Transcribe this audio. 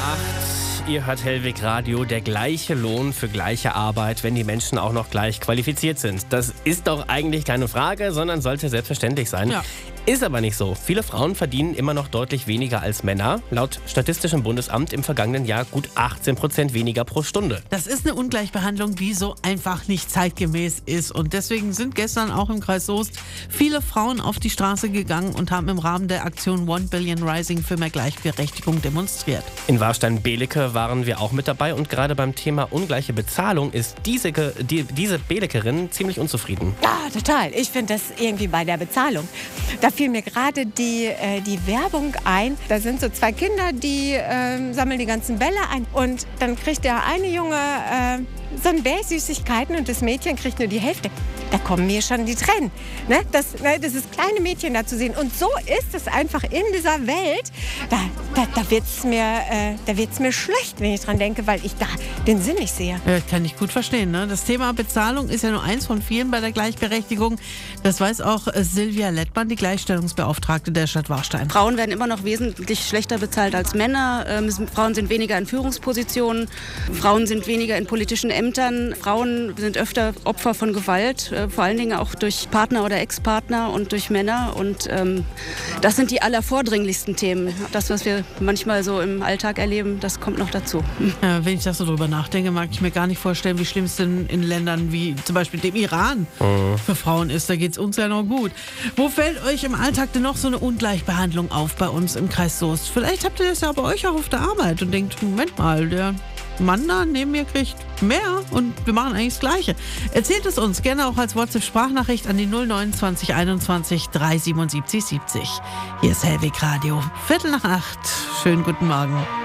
Ihr hört Hellwig Radio, der gleiche Lohn für gleiche Arbeit, wenn die Menschen auch noch gleich qualifiziert sind. Das ist doch eigentlich keine Frage, sondern sollte selbstverständlich sein. Ja. Ist aber nicht so. Viele Frauen verdienen immer noch deutlich weniger als Männer. Laut Statistischem Bundesamt im vergangenen Jahr gut 18% weniger pro Stunde. Das ist eine Ungleichbehandlung, die so einfach nicht zeitgemäß ist. Und deswegen sind gestern auch im Kreis Soest viele Frauen auf die Straße gegangen und haben im Rahmen der Aktion 1 Billion Rising für mehr Gleichberechtigung demonstriert. In Warstein-Belecke waren wir auch mit dabei und gerade beim Thema ungleiche Bezahlung ist diese Belekerin ziemlich unzufrieden. Ja, total. Ich finde das irgendwie bei der Bezahlung. Da fiel mir gerade die Werbung ein. Da sind so zwei Kinder, die sammeln die ganzen Bälle ein. Und dann kriegt der eine Junge so ein Berg Süßigkeiten und das Mädchen kriegt nur die Hälfte. Da kommen mir schon die Tränen. Ne? Das kleine Mädchen da zu sehen. Und so ist es einfach in dieser Welt. Da wird's mir schlecht, wenn ich dran denke, weil ich da den Sinn nicht sehe. Ja, kann ich gut verstehen. Ne? Das Thema Bezahlung ist ja nur eins von vielen bei der Gleichberechtigung. Das weiß auch Silvia Lettmann, die Gleichstellungsbeauftragte der Stadt Warstein. Frauen werden immer noch wesentlich schlechter bezahlt als Männer. Frauen sind weniger in Führungspositionen. Frauen sind weniger in politischen Ämtern. Frauen sind öfter Opfer von Gewalt, vor allen Dingen auch durch Partner oder Ex-Partner und durch Männer. Und das sind die allervordringlichsten Themen. Das, was wir manchmal so im Alltag erleben, das kommt noch dazu. Ja, wenn ich das so drüber nachdenke, mag ich mir gar nicht vorstellen, wie schlimm es denn in Ländern wie zum Beispiel dem Iran für Frauen ist. Da geht es uns ja noch gut. Wo fällt euch im Alltag denn noch so eine Ungleichbehandlung auf bei uns im Kreis Soest? Vielleicht habt ihr das ja bei euch auch auf der Arbeit und denkt, Moment mal, der Mann da neben mir kriegt mehr und wir machen eigentlich das Gleiche. Erzählt es uns gerne auch als WhatsApp-Sprachnachricht an die 029 21 377 70. Hier ist Hellwig Radio. 7:45. Schönen guten Morgen.